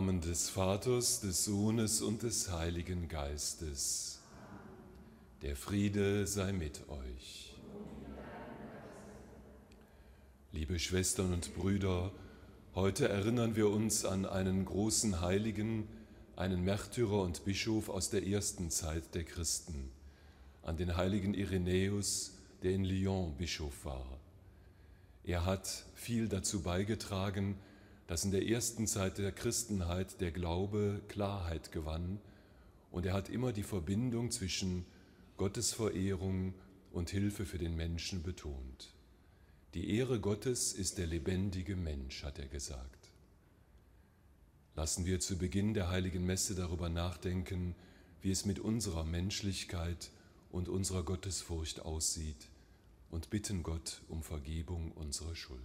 Namen des Vaters, des Sohnes und des Heiligen Geistes. Der Friede sei mit euch. Liebe Schwestern und Brüder, heute erinnern wir uns an einen großen Heiligen, einen Märtyrer und Bischof aus der ersten Zeit der Christen, an den heiligen Irenäus, der in Lyon Bischof war. Er hat viel dazu beigetragen, dass in der ersten Zeit der Christenheit der Glaube Klarheit gewann, und er hat immer die Verbindung zwischen Gottesverehrung und Hilfe für den Menschen betont. Die Ehre Gottes ist der lebendige Mensch, hat er gesagt. Lassen wir zu Beginn der Heiligen Messe darüber nachdenken, wie es mit unserer Menschlichkeit und unserer Gottesfurcht aussieht, und bitten Gott um Vergebung unserer Schuld.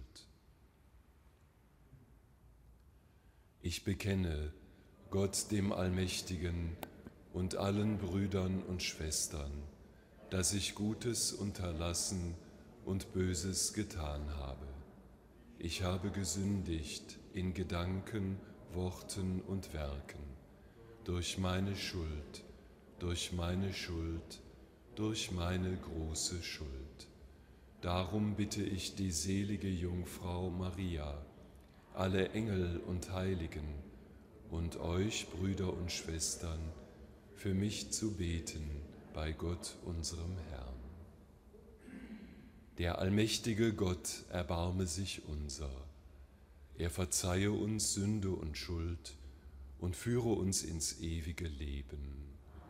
Ich bekenne Gott dem Allmächtigen und allen Brüdern und Schwestern, dass ich Gutes unterlassen und Böses getan habe. Ich habe gesündigt in Gedanken, Worten und Werken, durch meine Schuld, durch meine Schuld, durch meine große Schuld. Darum bitte ich die selige Jungfrau Maria, alle Engel und Heiligen und euch, Brüder und Schwestern, für mich zu beten bei Gott, unserem Herrn. Der allmächtige Gott erbarme sich unser. Er verzeihe uns Sünde und Schuld und führe uns ins ewige Leben.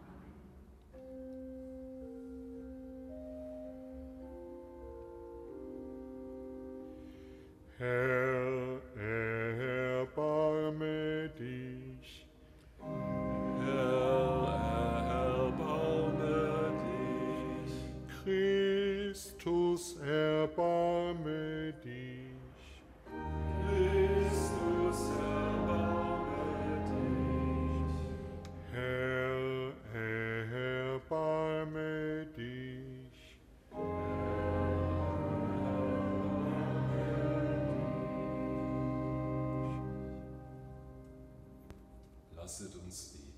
Herr, erbarme dich. Herr, erbarme dich. Christus, erbarme dich. Christus, erbarme dich. Herr, erbarme dich. Lasset uns beten.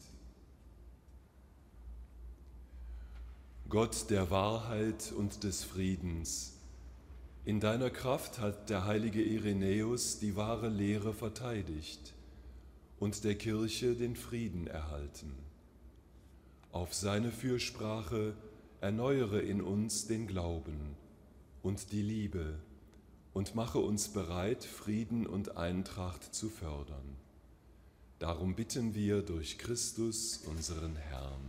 Gott der Wahrheit und des Friedens, in deiner Kraft hat der heilige Irenäus die wahre Lehre verteidigt und der Kirche den Frieden erhalten. Auf seine Fürsprache erneuere in uns den Glauben und die Liebe und mache uns bereit, Frieden und Eintracht zu fördern. Darum bitten wir durch Christus, unseren Herrn.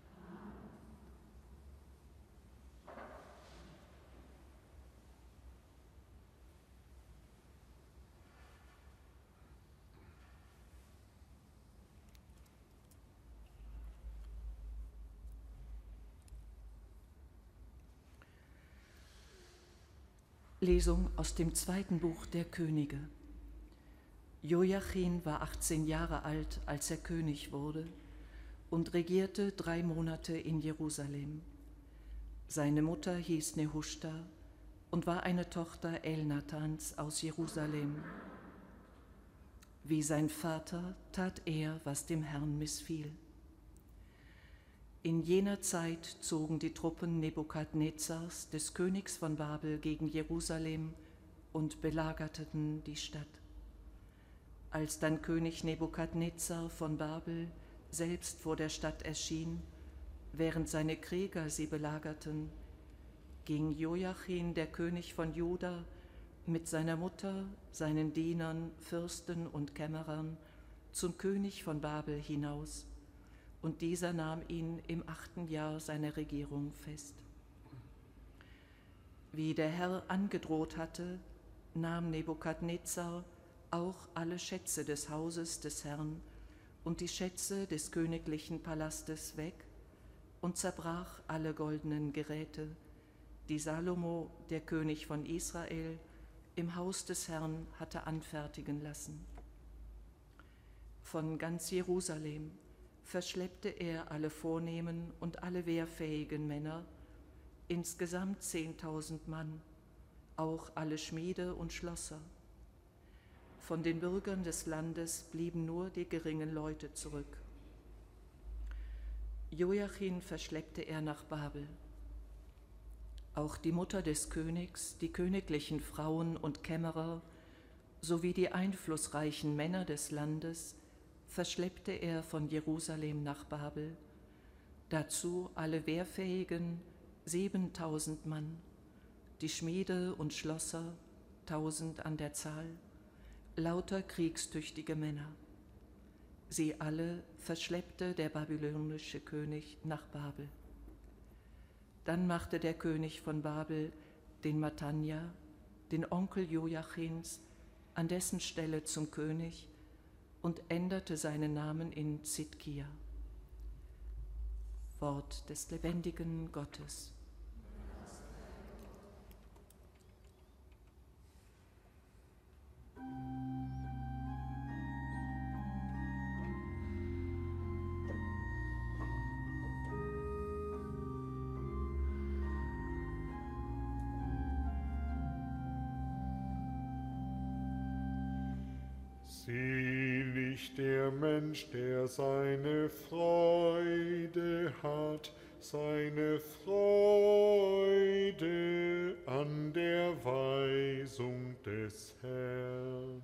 Lesung aus dem zweiten Buch der Könige. Joachim war 18 Jahre alt, als er König wurde, und regierte 3 Monate in Jerusalem. Seine Mutter hieß Nehushta und war eine Tochter Elnathans aus Jerusalem. Wie sein Vater tat er, was dem Herrn missfiel. In jener Zeit zogen die Truppen Nebukadnezars, des Königs von Babel, gegen Jerusalem und belagerten die Stadt. Als dann König Nebukadnezar von Babel selbst vor der Stadt erschien, während seine Krieger sie belagerten, ging Joachim, der König von Juda, mit seiner Mutter, seinen Dienern, Fürsten und Kämmerern zum König von Babel hinaus, und dieser nahm ihn im 8. Jahr seiner Regierung fest. Wie der Herr angedroht hatte, nahm Nebukadnezar auch alle Schätze des Hauses des Herrn und die Schätze des königlichen Palastes weg und zerbrach alle goldenen Geräte, die Salomo, der König von Israel, im Haus des Herrn hatte anfertigen lassen. Von ganz Jerusalem verschleppte er alle vornehmen und alle wehrfähigen Männer, insgesamt 10.000 Mann, auch alle Schmiede und Schlosser. Von den Bürgern des Landes blieben nur die geringen Leute zurück. Joachim verschleppte er nach Babel. Auch die Mutter des Königs, die königlichen Frauen und Kämmerer sowie die einflussreichen Männer des Landes verschleppte er von Jerusalem nach Babel, dazu alle wehrfähigen 7.000 Mann, die Schmiede und Schlosser, 1.000 an der Zahl, lauter kriegstüchtige Männer. Sie alle verschleppte der babylonische König nach Babel. Dann machte der König von Babel den Matanja, den Onkel Joachims, an dessen Stelle zum König und änderte seinen Namen in Zidkia. Wort des lebendigen Gottes. Selig der Mensch, der seine Freude hat, seine Freude an der Weisung des Herrn.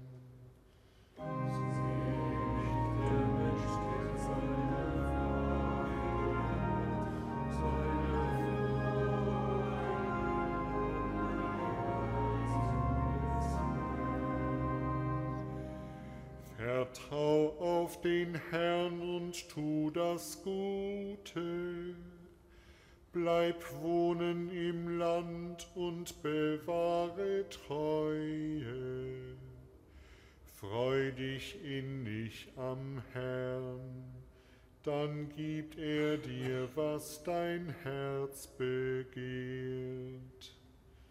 Vertrau auf den Herrn und tu das Gute. Bleib wohnen im Land und bewahre Treue. Freu dich innig am Herrn, dann gibt er dir, was dein Herz begehrt.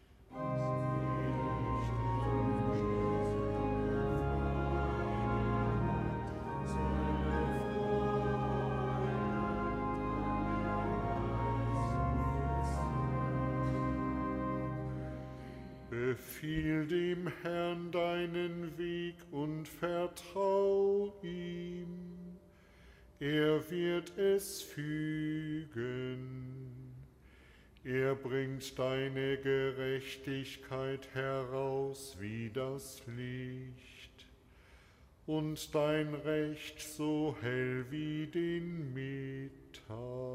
Befiehl dem Herrn deinen Weg und vertrau ihm, er wird es fügen. Er bringt deine Gerechtigkeit heraus wie das Licht und dein Recht so hell wie den Mittag.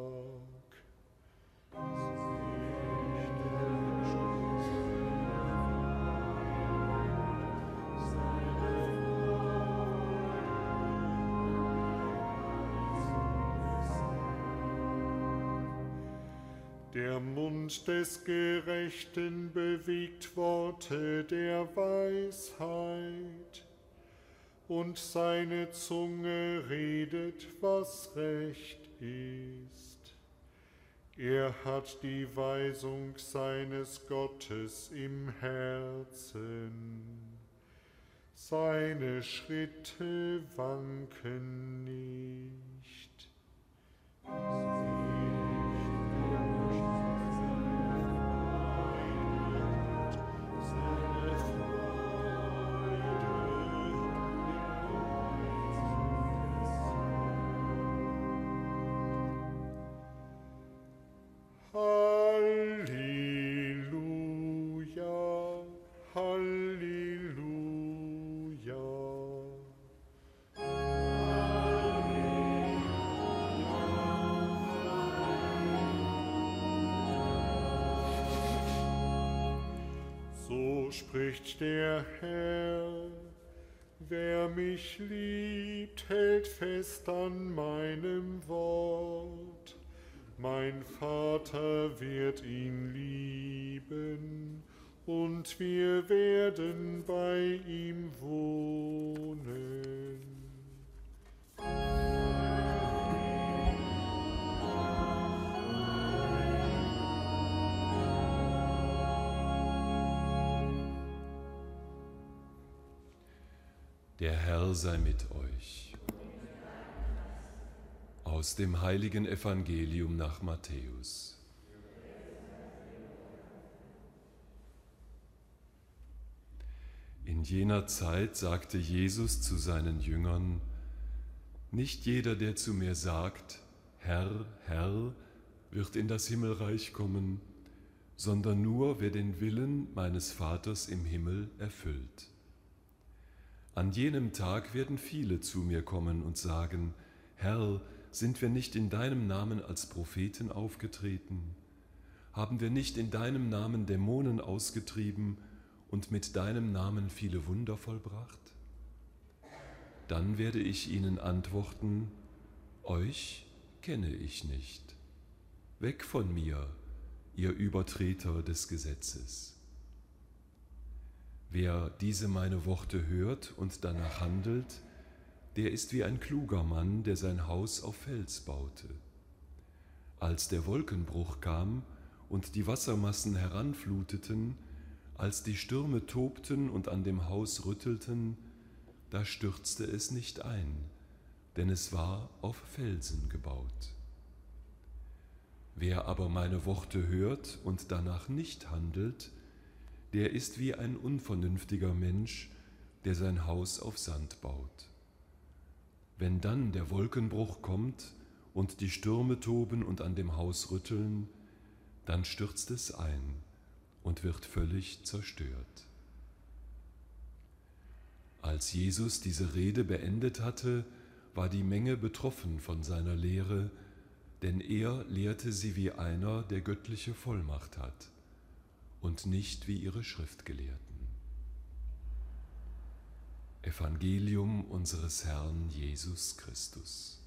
Der Mund des Gerechten bewegt Worte der Weisheit, und seine Zunge redet, was recht ist. Er hat die Weisung seines Gottes im Herzen. Seine Schritte wanken nicht. Halleluja, Halleluja. So spricht der Herr: Wer mich liebt, hält fest an meinem Wort. Mein Vater wird ihn lieben, und wir werden bei ihm wohnen. Der Herr sei mit euch. Aus dem heiligen Evangelium nach Matthäus. In jener Zeit sagte Jesus zu seinen Jüngern: Nicht jeder, der zu mir sagt, Herr, Herr, wird in das Himmelreich kommen, sondern nur, wer den Willen meines Vaters im Himmel erfüllt. An jenem Tag werden viele zu mir kommen und sagen: Herr, sind wir nicht in deinem Namen als Propheten aufgetreten? Haben wir nicht in deinem Namen Dämonen ausgetrieben und mit deinem Namen viele Wunder vollbracht? Dann werde ich ihnen antworten: Euch kenne ich nicht. Weg von mir, ihr Übertreter des Gesetzes. Wer diese meine Worte hört und danach handelt, der ist wie ein kluger Mann, der sein Haus auf Fels baute. Als der Wolkenbruch kam und die Wassermassen heranfluteten, als die Stürme tobten und an dem Haus rüttelten, da stürzte es nicht ein, denn es war auf Felsen gebaut. Wer aber meine Worte hört und danach nicht handelt, der ist wie ein unvernünftiger Mensch, der sein Haus auf Sand baut. Wenn dann der Wolkenbruch kommt und die Stürme toben und an dem Haus rütteln, dann stürzt es ein und wird völlig zerstört. Als Jesus diese Rede beendet hatte, war die Menge betroffen von seiner Lehre, denn er lehrte sie wie einer, der göttliche Vollmacht hat, und nicht wie ihre Schriftgelehrten. Evangelium unseres Herrn Jesus Christus.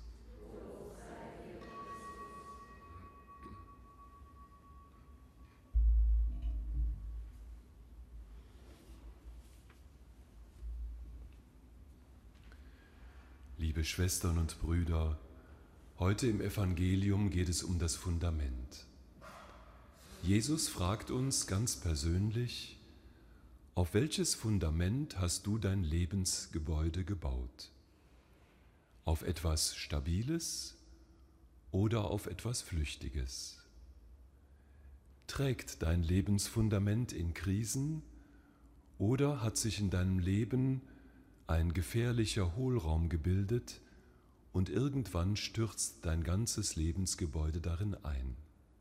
Liebe Schwestern und Brüder, heute im Evangelium geht es um das Fundament. Jesus fragt uns ganz persönlich: Auf welches Fundament hast du dein Lebensgebäude gebaut? Auf etwas Stabiles oder auf etwas Flüchtiges? Trägt dein Lebensfundament in Krisen oder hat sich in deinem Leben ein gefährlicher Hohlraum gebildet und irgendwann stürzt dein ganzes Lebensgebäude darin ein?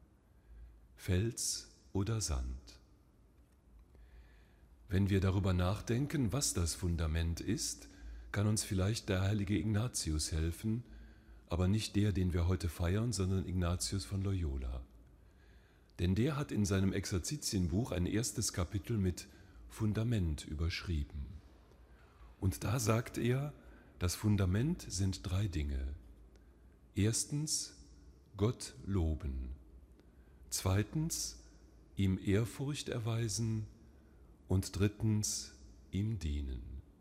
Fels oder Sand? Wenn wir darüber nachdenken, was das Fundament ist, kann uns vielleicht der heilige Ignatius helfen, aber nicht der, den wir heute feiern, sondern Ignatius von Loyola. Denn der hat in seinem Exerzitienbuch ein erstes Kapitel mit Fundament überschrieben. Und da sagt er, das Fundament sind 3 Dinge. Erstens, Gott loben. Zweitens, ihm Ehrfurcht erweisen. Und drittens, ihm dienen.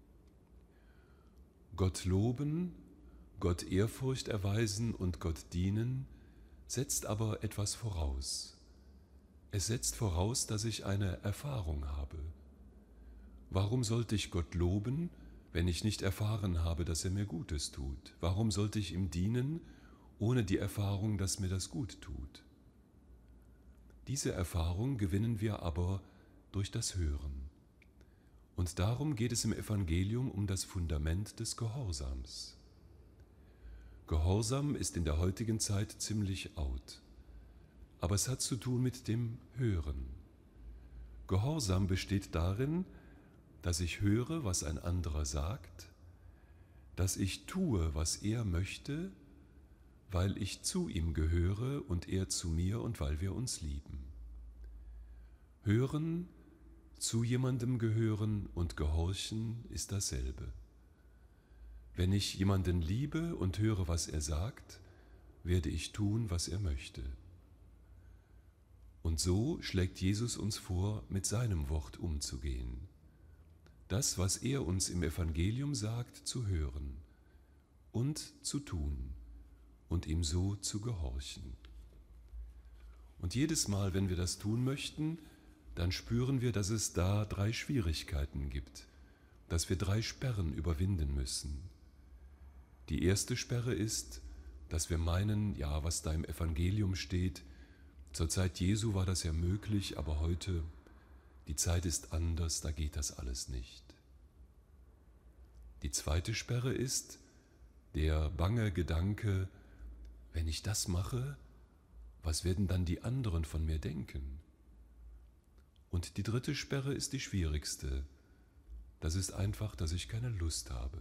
Gott loben, Gott Ehrfurcht erweisen und Gott dienen setzt aber etwas voraus. Es setzt voraus, dass ich eine Erfahrung habe. Warum sollte ich Gott loben, wenn ich nicht erfahren habe, dass er mir Gutes tut? Warum sollte ich ihm dienen, ohne die Erfahrung, dass mir das gut tut? Diese Erfahrung gewinnen wir aber durch das Hören. Und darum geht es im Evangelium um das Fundament des Gehorsams. Gehorsam ist in der heutigen Zeit ziemlich out, aber es hat zu tun mit dem Hören. Gehorsam besteht darin, dass ich höre, was ein anderer sagt, dass ich tue, was er möchte, weil ich zu ihm gehöre und er zu mir und weil wir uns lieben. Hören, zu jemandem gehören und gehorchen ist dasselbe. Wenn ich jemanden liebe und höre, was er sagt, werde ich tun, was er möchte. Und so schlägt Jesus uns vor, mit seinem Wort umzugehen. Das, was er uns im Evangelium sagt, zu hören und zu tun und ihm so zu gehorchen. Und jedes Mal, wenn wir das tun möchten, dann spüren wir, dass es da 3 Schwierigkeiten gibt, dass wir 3 Sperren überwinden müssen. Die erste Sperre ist, dass wir meinen, ja, was da im Evangelium steht, zur Zeit Jesu war das ja möglich, aber heute, die Zeit ist anders, da geht das alles nicht. Die zweite Sperre ist der bange Gedanke, wenn ich das mache, was werden dann die anderen von mir denken? Und die dritte Sperre ist die schwierigste. Das ist einfach, dass ich keine Lust habe.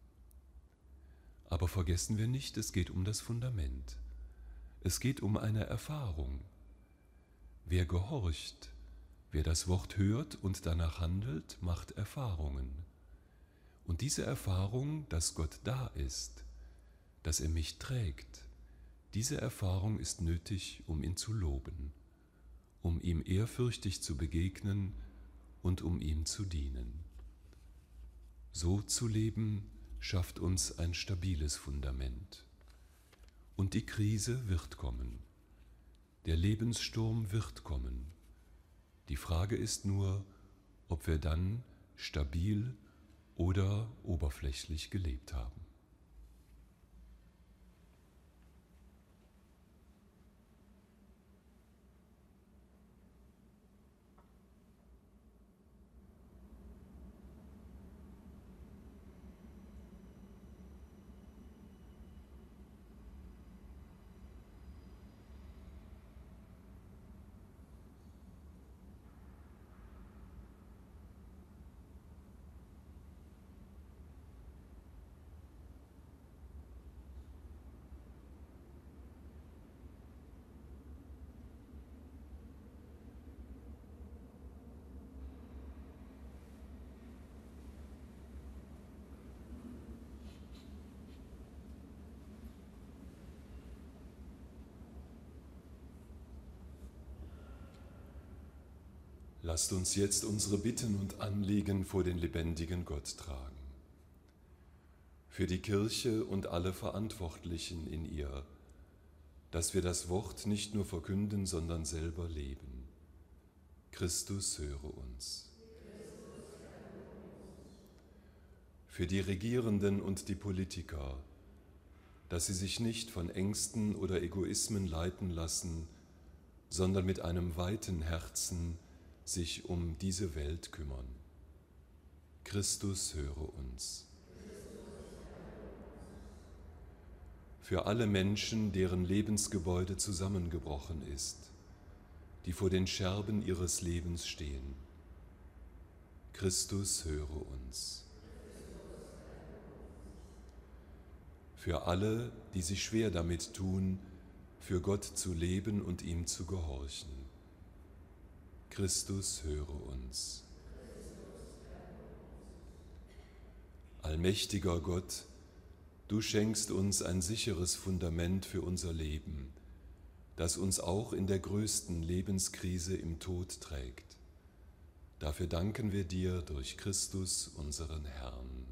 Aber vergessen wir nicht, es geht um das Fundament. Es geht um eine Erfahrung. Wer gehorcht, wer das Wort hört und danach handelt, macht Erfahrungen. Und diese Erfahrung, dass Gott da ist, dass er mich trägt, diese Erfahrung ist nötig, um ihn zu loben, um ihm ehrfürchtig zu begegnen und um ihm zu dienen. So zu leben, schafft uns ein stabiles Fundament. Und die Krise wird kommen. Der Lebenssturm wird kommen. Die Frage ist nur, ob wir dann stabil oder oberflächlich gelebt haben. Lasst uns jetzt unsere Bitten und Anliegen vor den lebendigen Gott tragen. Für die Kirche und alle Verantwortlichen in ihr, dass wir das Wort nicht nur verkünden, sondern selber leben. Christus, höre uns. Für die Regierenden und die Politiker, dass sie sich nicht von Ängsten oder Egoismen leiten lassen, sondern mit einem weiten Herzen sich um diese Welt kümmern. Christus, höre uns. Für alle Menschen, deren Lebensgebäude zusammengebrochen ist, die vor den Scherben ihres Lebens stehen. Christus, höre uns. Für alle, die sich schwer damit tun, für Gott zu leben und ihm zu gehorchen. Christus, höre uns. Allmächtiger Gott, du schenkst uns ein sicheres Fundament für unser Leben, das uns auch in der größten Lebenskrise im Tod trägt. Dafür danken wir dir durch Christus, unseren Herrn.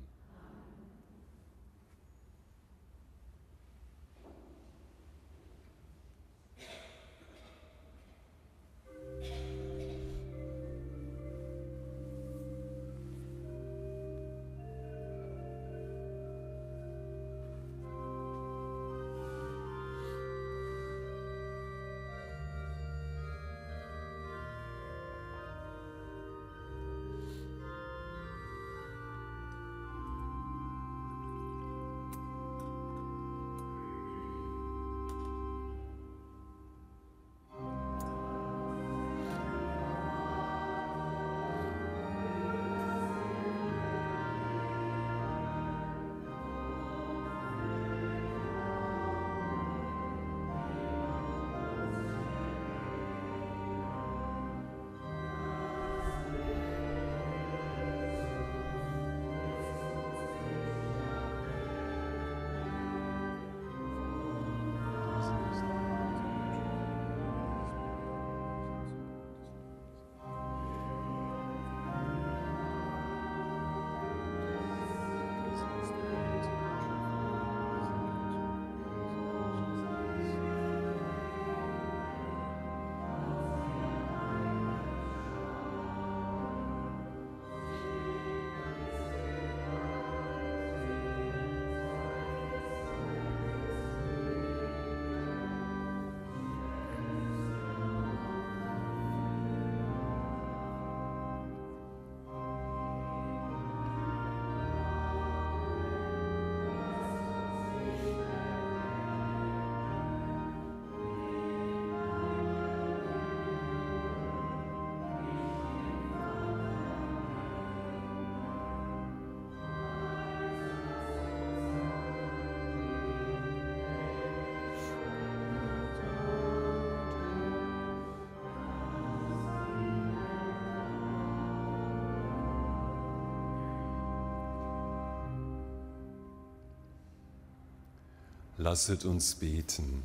Lasset uns beten.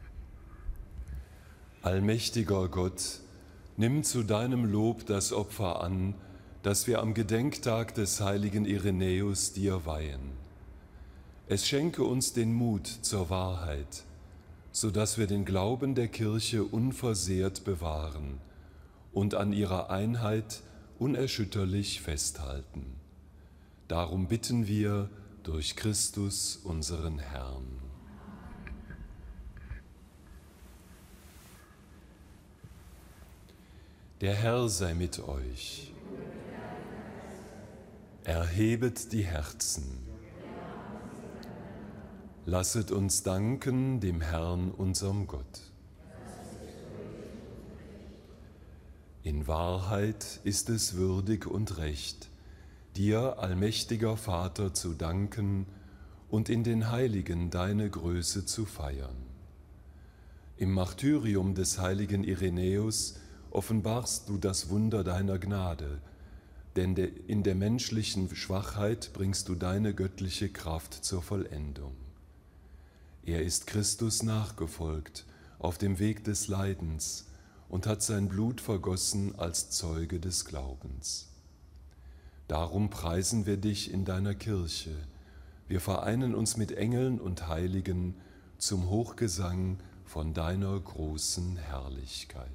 Allmächtiger Gott, nimm zu deinem Lob das Opfer an, das wir am Gedenktag des heiligen Irenäus dir weihen. Es schenke uns den Mut zur Wahrheit, so dass wir den Glauben der Kirche unversehrt bewahren und an ihrer Einheit unerschütterlich festhalten. Darum bitten wir durch Christus, unseren Herrn. Der Herr sei mit euch. Erhebet die Herzen. Lasset uns danken dem Herrn, unserem Gott. In Wahrheit ist es würdig und recht, dir, allmächtiger Vater, zu danken und in den Heiligen deine Größe zu feiern. Im Martyrium des heiligen Irenäus offenbarst du das Wunder deiner Gnade, denn in der menschlichen Schwachheit bringst du deine göttliche Kraft zur Vollendung. Er ist Christus nachgefolgt auf dem Weg des Leidens und hat sein Blut vergossen als Zeuge des Glaubens. Darum preisen wir dich in deiner Kirche. Wir vereinen uns mit Engeln und Heiligen zum Hochgesang von deiner großen Herrlichkeit.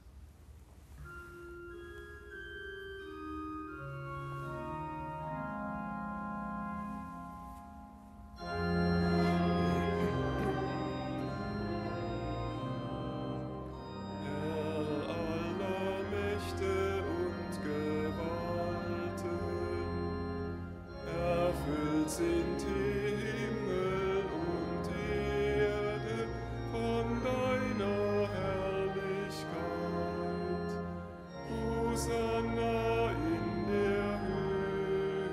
Sind Himmel und Erde von deiner Herrlichkeit. Hosanna in der Höhe.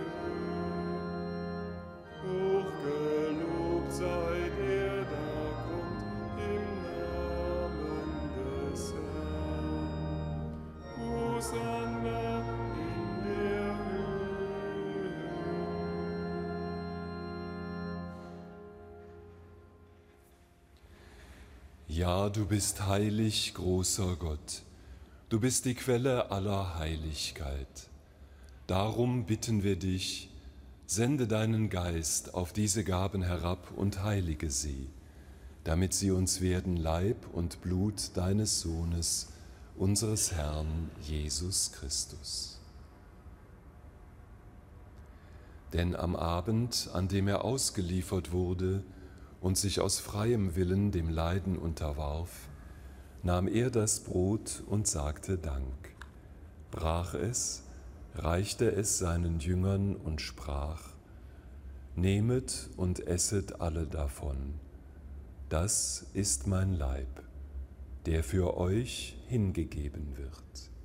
Hochgelobt sei der da kommt im Namen des Herrn. Hosanna in der Höhe. Ja, du bist heilig, großer Gott. Du bist die Quelle aller Heiligkeit. Darum bitten wir dich, sende deinen Geist auf diese Gaben herab und heilige sie, damit sie uns werden Leib und Blut deines Sohnes, unseres Herrn Jesus Christus. Denn am Abend, an dem er ausgeliefert wurde und sich aus freiem Willen dem Leiden unterwarf, nahm er das Brot und sagte Dank, brach es, reichte es seinen Jüngern und sprach: Nehmet und esset alle davon, das ist mein Leib, der für euch hingegeben wird.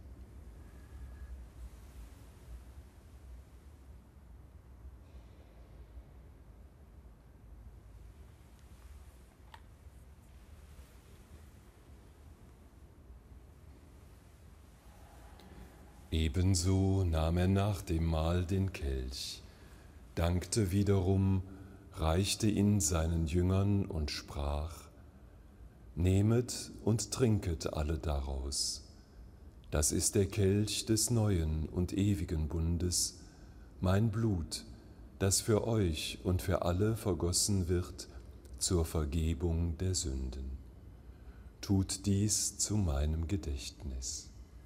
Ebenso nahm er nach dem Mahl den Kelch, dankte wiederum, reichte ihn seinen Jüngern und sprach: Nehmet und trinket alle daraus. Das ist der Kelch des neuen und ewigen Bundes, mein Blut, das für euch und für alle vergossen wird zur Vergebung der Sünden. Tut dies zu meinem Gedächtnis.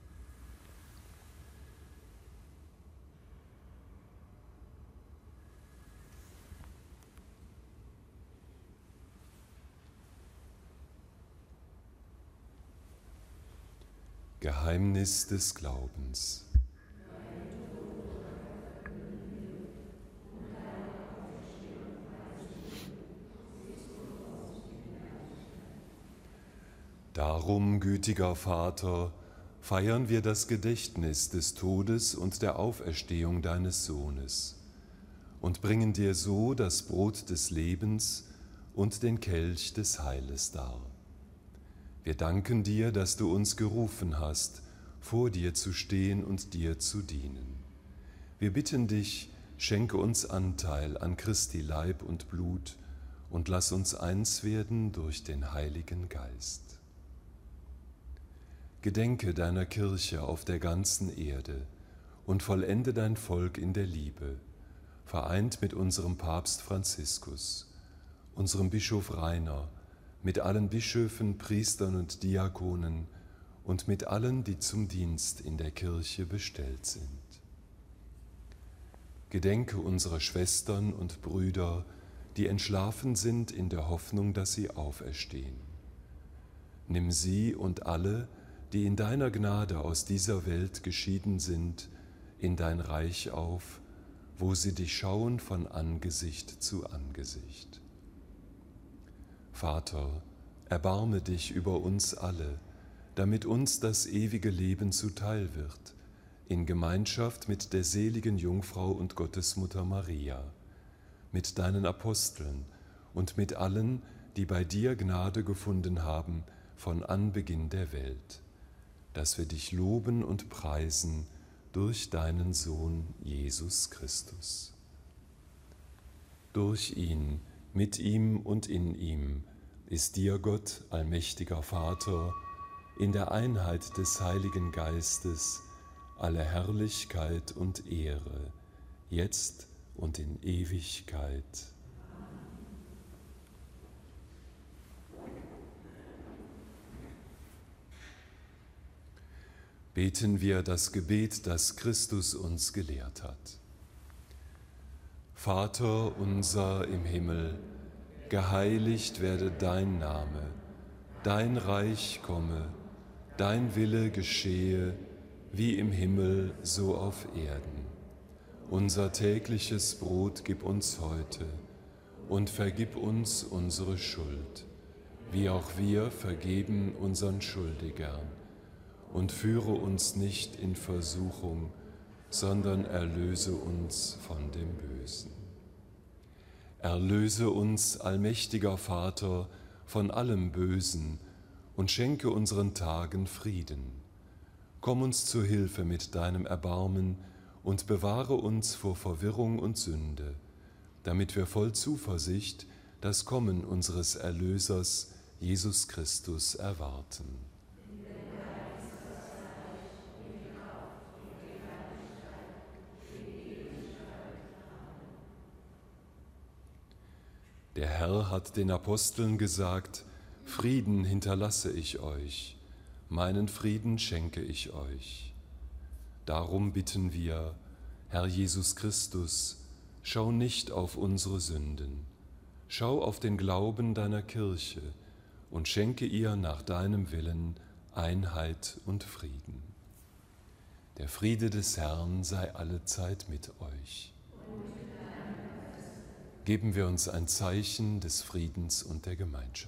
Geheimnis des Glaubens. Darum, gütiger Vater, feiern wir das Gedächtnis des Todes und der Auferstehung deines Sohnes und bringen dir so das Brot des Lebens und den Kelch des Heiles dar. Wir danken dir, dass du uns gerufen hast, vor dir zu stehen und dir zu dienen. Wir bitten dich, schenke uns Anteil an Christi Leib und Blut und lass uns eins werden durch den Heiligen Geist. Gedenke deiner Kirche auf der ganzen Erde und vollende dein Volk in der Liebe, vereint mit unserem Papst Franziskus, unserem Bischof Rainer, mit allen Bischöfen, Priestern und Diakonen und mit allen, die zum Dienst in der Kirche bestellt sind. Gedenke unserer Schwestern und Brüder, die entschlafen sind in der Hoffnung, dass sie auferstehen. Nimm sie und alle, die in deiner Gnade aus dieser Welt geschieden sind, in dein Reich auf, wo sie dich schauen von Angesicht zu Angesicht. Vater, erbarme dich über uns alle, damit uns das ewige Leben zuteil wird, in Gemeinschaft mit der seligen Jungfrau und Gottesmutter Maria, mit deinen Aposteln und mit allen, die bei dir Gnade gefunden haben von Anbeginn der Welt, dass wir dich loben und preisen durch deinen Sohn Jesus Christus. Durch ihn, mit ihm und in ihm ist dir Gott, allmächtiger Vater, in der Einheit des Heiligen Geistes alle Herrlichkeit und Ehre, jetzt und in Ewigkeit. Beten wir das Gebet, das Christus uns gelehrt hat. Vater unser im Himmel, geheiligt werde dein Name, dein Reich komme, dein Wille geschehe, wie im Himmel, so auf Erden. Unser tägliches Brot gib uns heute und vergib uns unsere Schuld, wie auch wir vergeben unseren Schuldigern. Und führe uns nicht in Versuchung, sondern erlöse uns von dem Bösen. Erlöse uns, allmächtiger Vater, von allem Bösen und schenke unseren Tagen Frieden. Komm uns zu Hilfe mit deinem Erbarmen und bewahre uns vor Verwirrung und Sünde, damit wir voll Zuversicht das Kommen unseres Erlösers, Jesus Christus, erwarten. Der Herr hat den Aposteln gesagt, Frieden hinterlasse ich euch, meinen Frieden schenke ich euch. Darum bitten wir, Herr Jesus Christus, schau nicht auf unsere Sünden, schau auf den Glauben deiner Kirche und schenke ihr nach deinem Willen Einheit und Frieden. Der Friede des Herrn sei allezeit mit euch. Geben wir uns ein Zeichen des Friedens und der Gemeinschaft.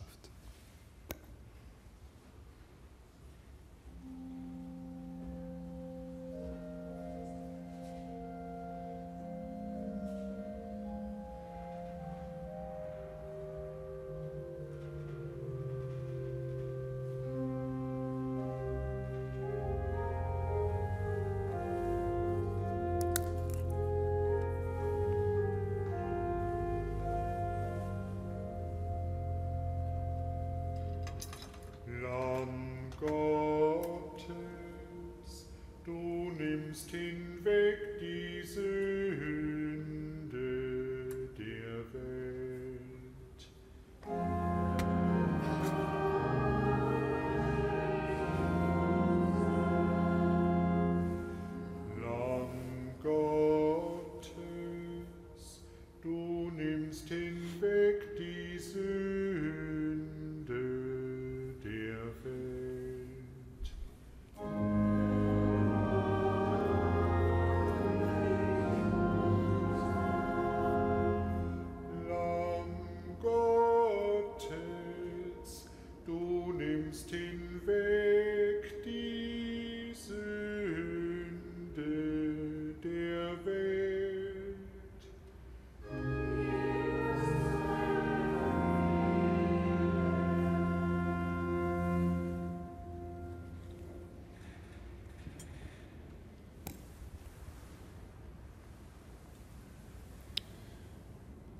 Lamm Gottes, du nimmst hinweg die Sünde der Welt. Lamm Gottes, du nimmst hinweg die Sünde der Welt. Lamm Gottes, du nimmst hinweg die Sünde der Welt.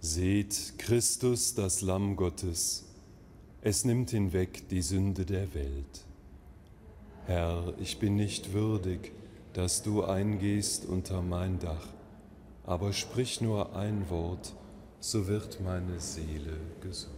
Seht Christus, das Lamm Gottes, es nimmt hinweg die Sünde der Welt. Herr, ich bin nicht würdig, dass du eingehst unter mein Dach, aber sprich nur ein Wort, so wird meine Seele gesund.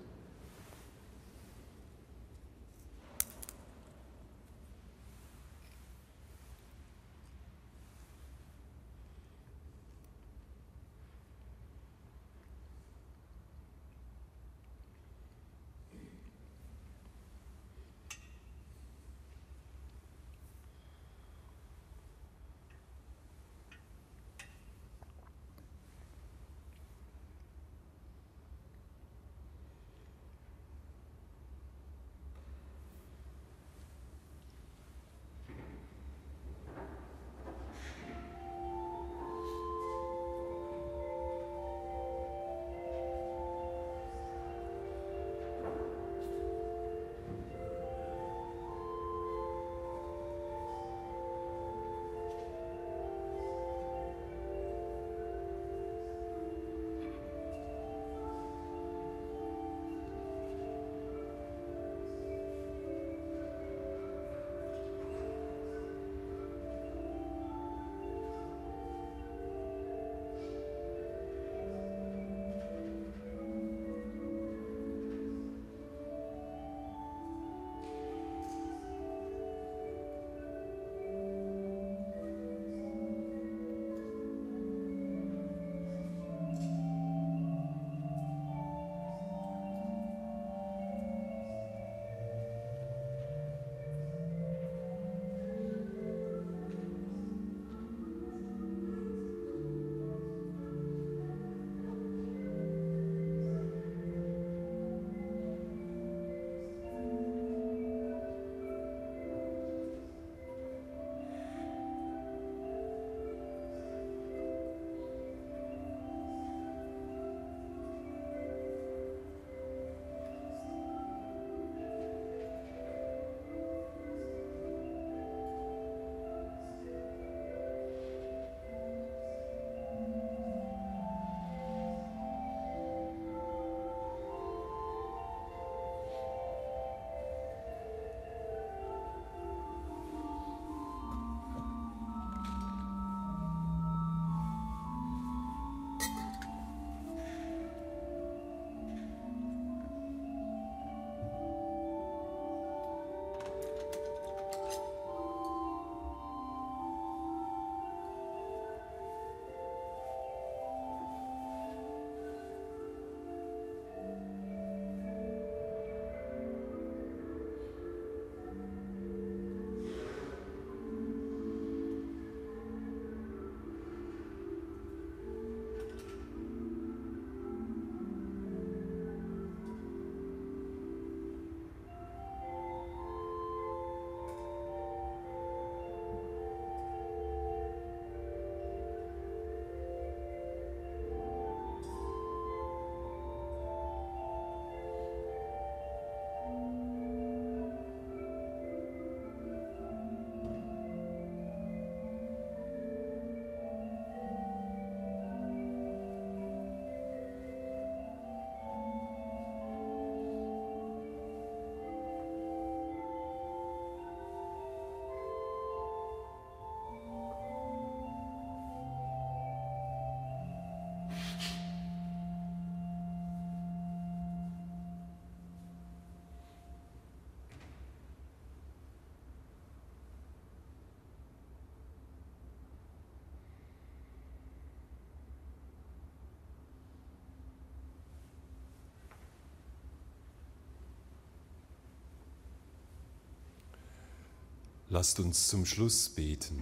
Lasst uns zum Schluss beten.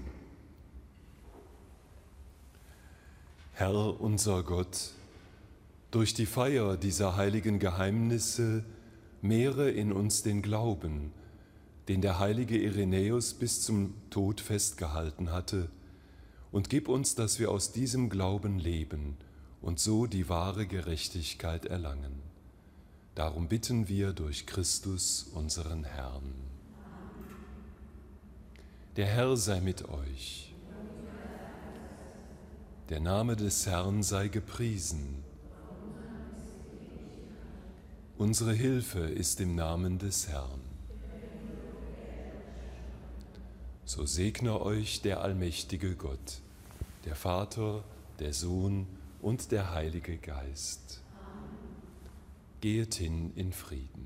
Herr unser Gott, durch die Feier dieser heiligen Geheimnisse mehre in uns den Glauben, den der heilige Irenäus bis zum Tod festgehalten hatte, und gib uns, dass wir aus diesem Glauben leben und so die wahre Gerechtigkeit erlangen. Darum bitten wir durch Christus, unseren Herrn. Der Herr sei mit euch. Der Name des Herrn sei gepriesen. Unsere Hilfe ist im Namen des Herrn. So segne euch der allmächtige Gott, der Vater, der Sohn und der Heilige Geist. Geht hin in Frieden.